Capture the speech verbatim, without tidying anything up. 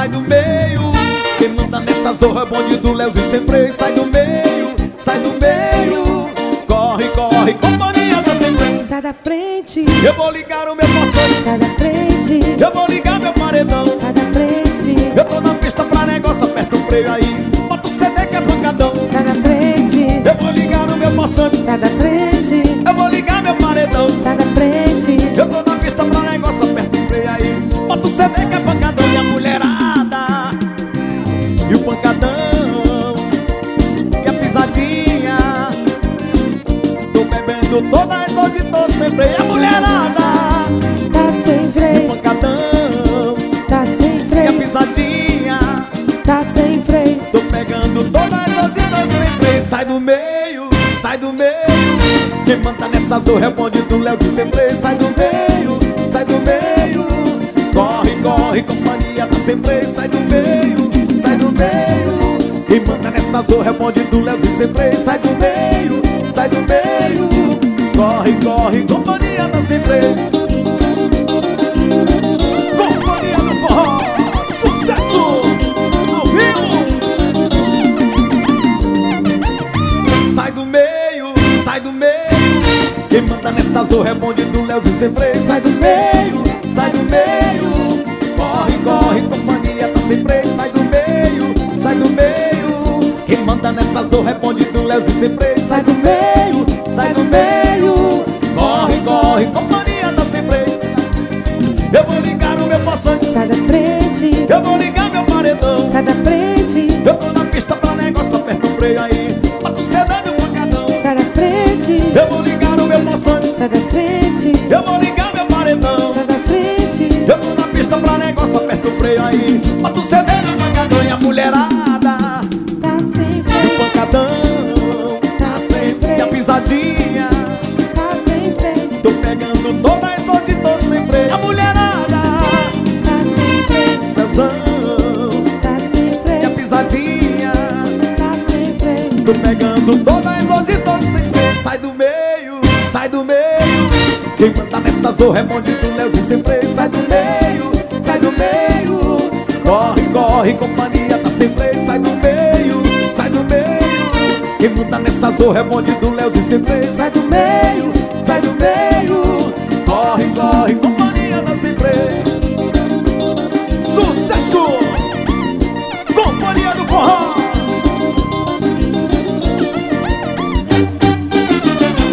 sai do meio. Quem manda nessa zorra é bonde do Leozinho sem freio. Sai do meio, sai do meio. Corre, corre, companhia da sem freio. Sai da frente, eu vou ligar o meu moção. sai da frente, Eu vou ligar meu paredão. sai da frente, Eu tô na pista pra negócio, aperta o freio aí. Bota o C D que é pancadão. sai da frente, Eu vou ligar o meu moção. sai da frente, Eu vou ligar meu paredão. sai da frente, Eu tô na pista pra negócio, aperta o freio aí. Bota o C D que é pancadão. E a mulherada e o pancadão e a pisadinha. Tô bebendo todas hoje, tô sem freio. E a mulherada tá sem e o freio, pancadão tá sem e a freio, pisadinha. tá sem freio. Tô pegando todas hoje, tô sem freio. Sai do meio, sai do meio. Quem manda nessa zorra é o bonde do Leozinho sem freio. Sai do meio, sai do meio. Corre, corre, companhia tá sem freio. Sai do meio, sai do meio. Quem manda nessa zorra é o bonde do Leozinho sem freio. Sai do meio, sai do meio. Corre, corre, companhia tá sem freio. Companhia do forró, sucesso ao vivo. Sai do meio, sai do meio. Quem manda nessa zorra é bonde do Leozinho sem freio. Sai do meio, sai do meio. Corre, corre, companhia tá sem freio. Sai do meio, sai do meio. Quem manda nessa zorra é bonde do Leozinho sem freio. Sai do meio, sai do meio. Corre, corre, companhia tá sem freio. Eu vou ligar o meu passante. Sai da frente, Eu vou ligar meu paredão. sai da frente, Eu tô na pista pra negócio, aperta o freio aí. Bota o C D do pancadão. sai da frente, Eu vou ligar o meu passante. sai da frente, Eu vou ligar meu paredão. sai da frente, Eu tô na pista pra negócio, aperta o freio aí. Bota o C D do pancadão. E a mulherada tá sem e o freio, pancadão tá sem freio. E a pisadinha. tá sem freio, Tô pegando todas hoje, tô sem freio. A mulherada tá sem freio, Leozão tá sem e a freio, pisadinha. tá sem freio. Tô pegando todas hoje, tô sem freio. Sai do meio, sai do meio. Quem manda nessa zorra é bonde do Leozinho sem freio. Sai do meio, sai do meio. Corre, corre, companhia tá sem freio. Sai do meio, sai do meio. Quem manda nessa zorra é bonde do Leozinho sem freio. Sai do meio,